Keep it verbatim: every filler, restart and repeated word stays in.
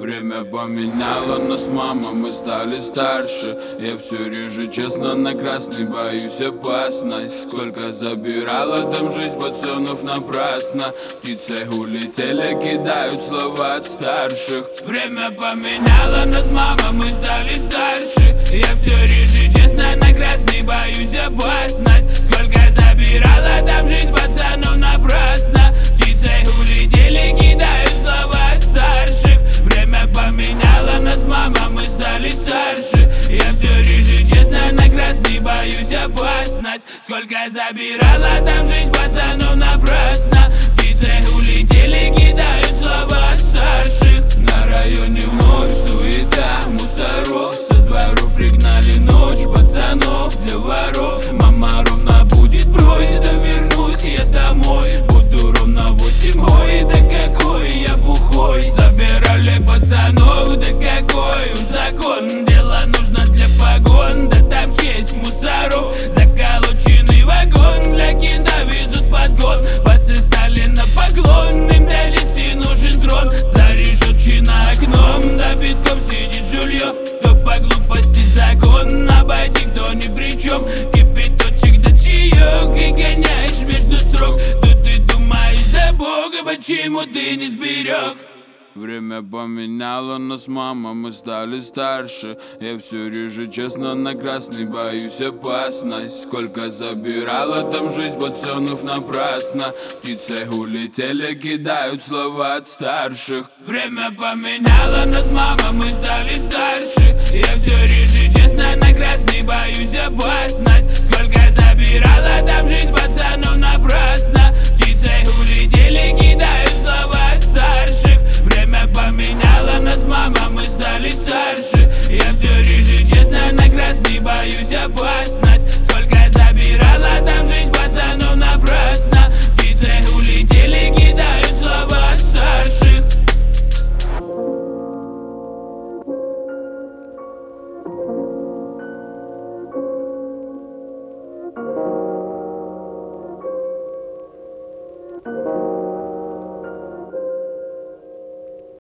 Время поменяло нас, мама, мы стали старше. Я все реже, честно, на красный, боюсь опасность. Сколько забирала там жизнь пацанов напрасно. Птицы улетели, кидают слова от старших. Время поменяло нас, мама, мы стали старше. Я все реже, честно, на красный, боюсь опасность. Сколько забирала там жизнь пацанов напрасно. Птицы улетели, кидают слова от старших. Время поменяло нас, мама, мы стали старше. Я все реже, честно, на красный, боюсь опасность. Сколько забирала там жизнь пацанов напрасно. Птицы улетели, кидают слова от старших. На районе вновь суета, мусоров. Со двору пригнали ночь пацанов для воров. Мама ровно будет брось, да вернусь я домой. Буду ровно восемь, ой, да какой я бухой. Забирали пацанов, да какой уж закон. Дело нужно для погон, да там честь мусоров. Заколоченный вагон, для кинда везут подгон. Пацы стали на поклон, им для чести нужен трон. За решетчина окном, да битком сидит жулье. Кто по глупости закон, обойти кто ни при чем. Кипяточек да чаек и гоняешь между строк. Да ты думаешь, да бога, почему ты не сберег? Время поменяло нас, мама, мы стали старше. Я все реже, честно, на красный, боюсь опасность. Сколько забирала там жизнь пацанов напрасно. Птицы улетели, кидают слова от старших. Время поменяло нас, мама, мы стали